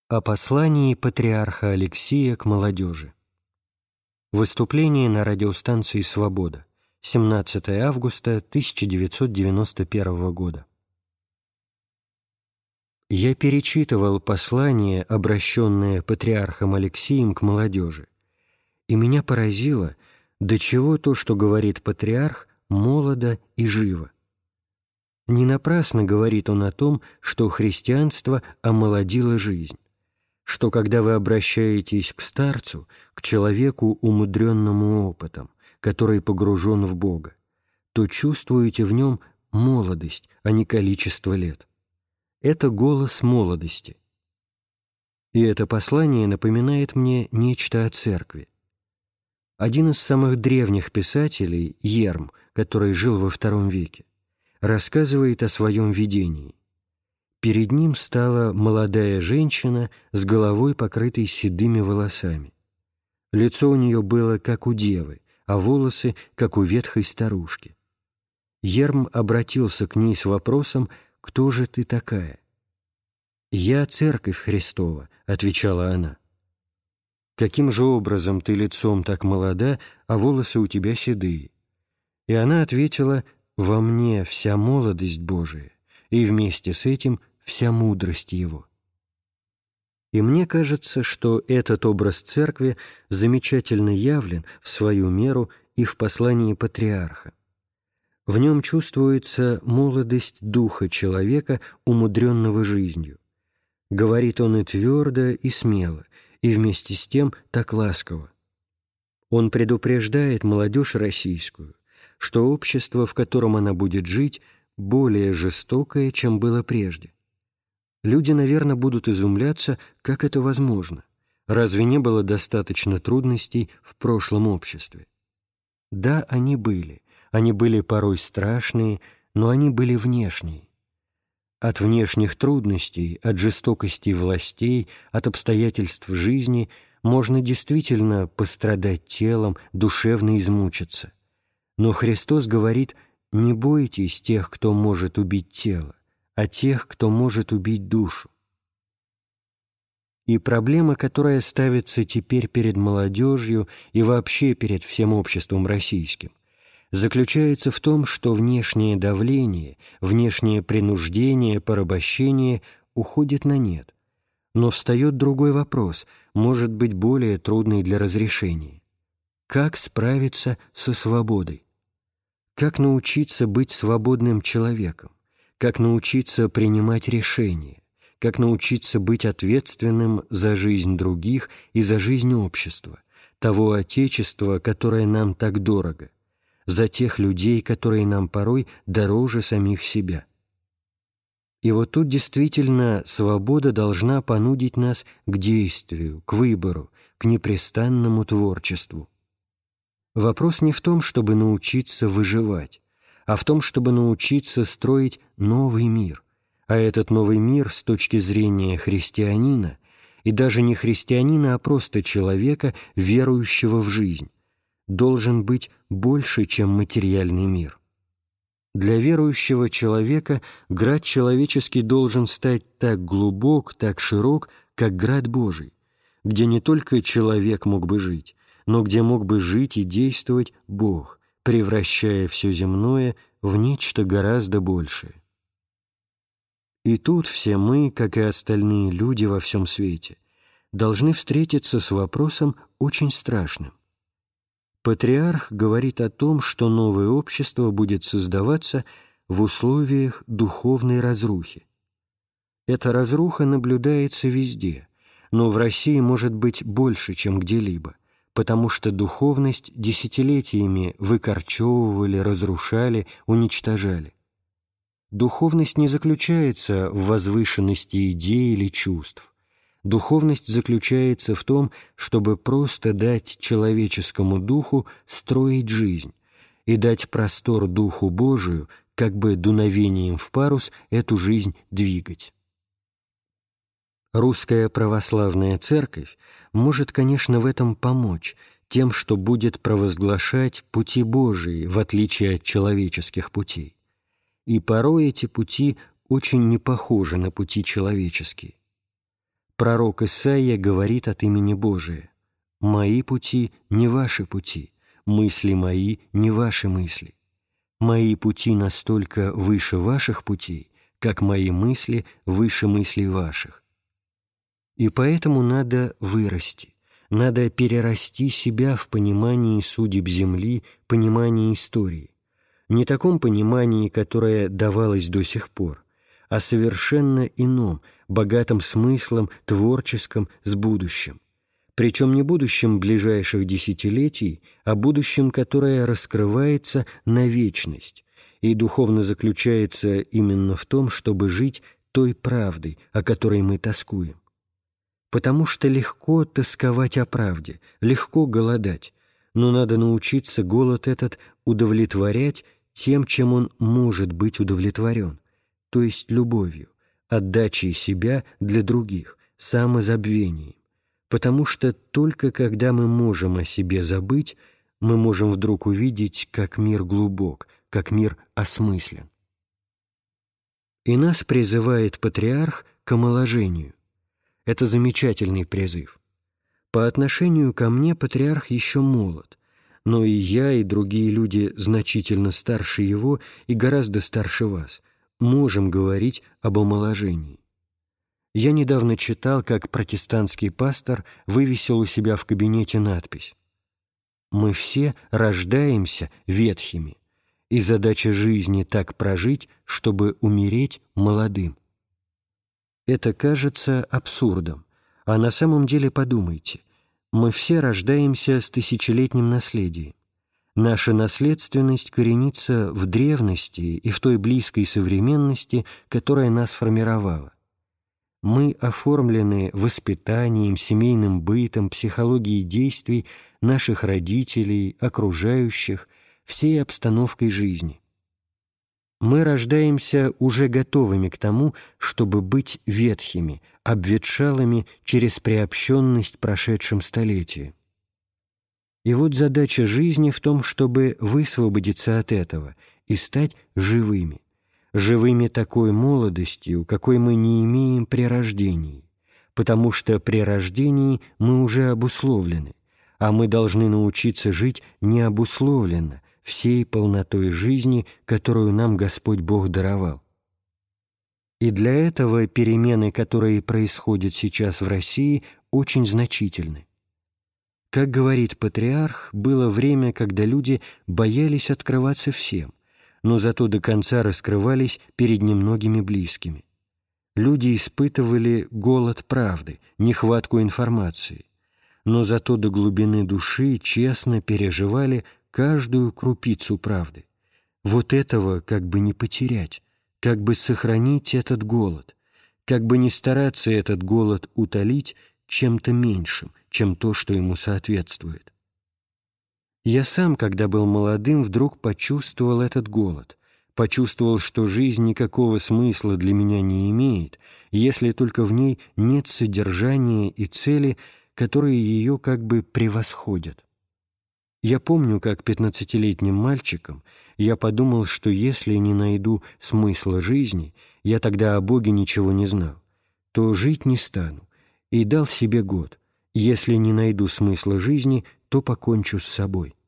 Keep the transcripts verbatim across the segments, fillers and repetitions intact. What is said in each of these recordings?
О послании патриарха Алексия к молодежи. Выступление на радиостанции «Свобода», семнадцатое августа тысяча девятьсот девяносто первого года. Я перечитывал послание, обращенное патриархом Алексием к молодежи, и меня поразило, до чего то, что говорит патриарх, молодо и живо. Не напрасно говорит он о том, что христианство омолодило жизнь, что когда вы обращаетесь к старцу, к человеку, умудренному опытом, который погружен в Бога, то чувствуете в нем молодость, а не количество лет. Это голос молодости. И это послание напоминает мне нечто о церкви. Один из самых древних писателей, Ерм, который жил во втором веке, рассказывает о своем видении. Перед ним стала молодая женщина с головой, покрытой седыми волосами. Лицо у нее было, как у девы, а волосы, как у ветхой старушки. Ерм обратился к ней с вопросом: «Кто же ты такая?» «Я Церковь Христова», — отвечала она. «Каким же образом ты лицом так молода, а волосы у тебя седые?» И она ответила: «Во мне вся молодость Божия, и вместе с этим вся мудрость Его». И мне кажется, что этот образ Церкви замечательно явлен в свою меру и в послании патриарха. В нем чувствуется молодость духа человека, умудренного жизнью. Говорит он и твердо, и смело, и вместе с тем так ласково. Он предупреждает молодежь российскую, что общество, в котором она будет жить, более жестокое, чем было прежде. Люди, наверное, будут изумляться, как это возможно. Разве не было достаточно трудностей в прошлом обществе? Да, они были. Они были порой страшные, но они были внешние. От внешних трудностей, от жестокости властей, от обстоятельств жизни можно действительно пострадать телом, душевно измучиться. Но Христос говорит: «Не бойтесь тех, кто может убить тело, а тех, кто может убить душу». И проблема, которая ставится теперь перед молодежью и вообще перед всем обществом российским, заключается в том, что внешнее давление, внешнее принуждение, порабощение уходит на нет. Но встает другой вопрос, может быть, более трудный для разрешения. Как справиться со свободой? Как научиться быть свободным человеком? Как научиться принимать решения? Как научиться быть ответственным за жизнь других и за жизнь общества, того Отечества, которое нам так дорого, за тех людей, которые нам порой дороже самих себя? И вот тут действительно свобода должна понудить нас к действию, к выбору, к непрестанному творчеству. Вопрос не в том, чтобы научиться выживать, а в том, чтобы научиться строить новый мир. А этот новый мир с точки зрения христианина, и даже не христианина, а просто человека, верующего в жизнь, должен быть больше, чем материальный мир. Для верующего человека град человеческий должен стать так глубок, так широк, как град Божий, где не только человек мог бы жить, но где мог бы жить и действовать Бог, превращая все земное в нечто гораздо большее. И тут все мы, как и остальные люди во всем свете, должны встретиться с вопросом очень страшным. Патриарх говорит о том, что новое общество будет создаваться в условиях духовной разрухи. Эта разруха наблюдается везде, но в России может быть больше, чем где-либо, потому что духовность десятилетиями выкорчевывали, разрушали, уничтожали. Духовность не заключается в возвышенности идей или чувств. Духовность заключается в том, чтобы просто дать человеческому духу строить жизнь и дать простор Духу Божию, как бы дуновением в парус эту жизнь двигать. Русская православная церковь может, конечно, в этом помочь, тем, что будет провозглашать пути Божии, в отличие от человеческих путей. И порой эти пути очень не похожи на пути человеческие. Пророк Исаия говорит от имени Божия: «Мои пути не ваши пути, мысли мои не ваши мысли. Мои пути настолько выше ваших путей, как мои мысли выше мыслей ваших». И поэтому надо вырасти, надо перерасти себя в понимании судеб земли, понимании истории. Не таком понимании, которое давалось до сих пор, а совершенно ином, богатым смыслом, творческом, с будущим. Причем не будущим ближайших десятилетий, а будущим, которое раскрывается на вечность и духовно заключается именно в том, чтобы жить той правдой, о которой мы тоскуем. Потому что легко тосковать о правде, легко голодать, но надо научиться голод этот удовлетворять тем, чем он может быть удовлетворен, то есть любовью, отдачей себя для других, самозабвением. Потому что только когда мы можем о себе забыть, мы можем вдруг увидеть, как мир глубок, как мир осмыслен. И нас призывает патриарх к омоложению. Это замечательный призыв. По отношению ко мне патриарх еще молод, но и я, и другие люди значительно старше его и гораздо старше вас можем говорить об омоложении. Я недавно читал, как протестантский пастор вывесил у себя в кабинете надпись: «Мы все рождаемся ветхими, и задача жизни так прожить, чтобы умереть молодым». Это кажется абсурдом, а на самом деле подумайте, мы все рождаемся с тысячелетним наследием. Наша наследственность коренится в древности и в той близкой современности, которая нас формировала. Мы оформлены воспитанием, семейным бытом, психологией действий наших родителей, окружающих, всей обстановкой жизни. Мы рождаемся уже готовыми к тому, чтобы быть ветхими, обветшалыми через приобщенность прошедшим столетиям. И вот задача жизни в том, чтобы высвободиться от этого и стать живыми. Живыми такой молодостью, какой мы не имеем при рождении, потому что при рождении мы уже обусловлены, а мы должны научиться жить необусловленно, всей полнотой жизни, которую нам Господь Бог даровал. И для этого перемены, которые происходят сейчас в России, очень значительны. Как говорит патриарх, было время, когда люди боялись открываться всем, но зато до конца раскрывались перед немногими близкими. Люди испытывали голод правды, нехватку информации, но зато до глубины души честно переживали каждую крупицу правды. Вот этого как бы не потерять, как бы сохранить этот голод, как бы не стараться этот голод утолить чем-то меньшим, чем то, что ему соответствует. Я сам, когда был молодым, вдруг почувствовал этот голод, почувствовал, что жизнь никакого смысла для меня не имеет, если только в ней нет содержания и цели, которые ее как бы превосходят. Я помню, как пятнадцатилетним мальчиком я подумал, что если не найду смысла жизни, я тогда о Боге ничего не знал, то жить не стану, и дал себе год: если не найду смысла жизни, то покончу с собой.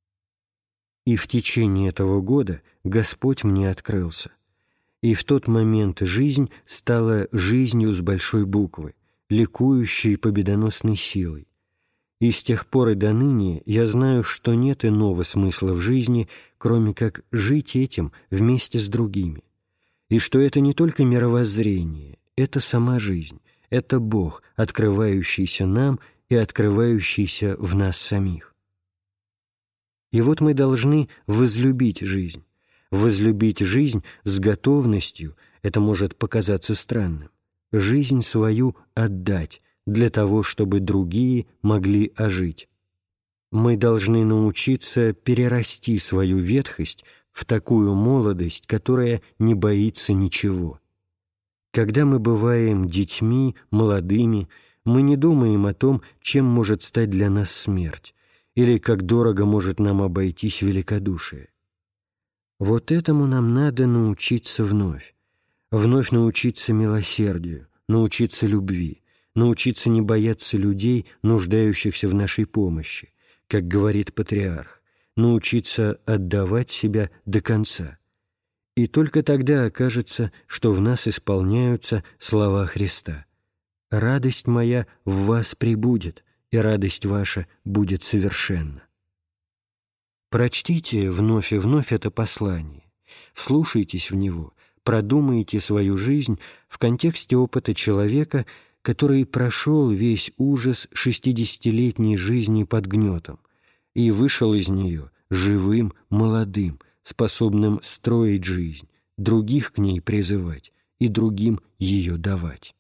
И в течение этого года Господь мне открылся. И в тот момент жизнь стала жизнью с большой буквы, ликующей победоносной силой. И с тех пор и до ныне я знаю, что нет иного смысла в жизни, кроме как жить этим вместе с другими, и что это не только мировоззрение, это сама жизнь, это Бог, открывающийся нам и открывающийся в нас самих. И вот мы должны возлюбить жизнь. Возлюбить жизнь с готовностью, это может показаться странным, жизнь свою отдать, для того, чтобы другие могли ожить. Мы должны научиться перерасти свою ветхость в такую молодость, которая не боится ничего. Когда мы бываем детьми, молодыми, мы не думаем о том, чем может стать для нас смерть, или как дорого может нам обойтись великодушие. Вот этому нам надо научиться вновь, вновь научиться милосердию, научиться любви, научиться не бояться людей, нуждающихся в нашей помощи, как говорит патриарх, научиться отдавать себя до конца. И только тогда окажется, что в нас исполняются слова Христа: «Радость моя в вас пребудет, и радость ваша будет совершенна». Прочтите вновь и вновь это послание, вслушайтесь в него, продумайте свою жизнь в контексте опыта человека, который прошел весь ужас шестидесятилетней жизни под гнетом и вышел из нее живым, молодым, способным строить жизнь, других к ней призывать и другим ее давать.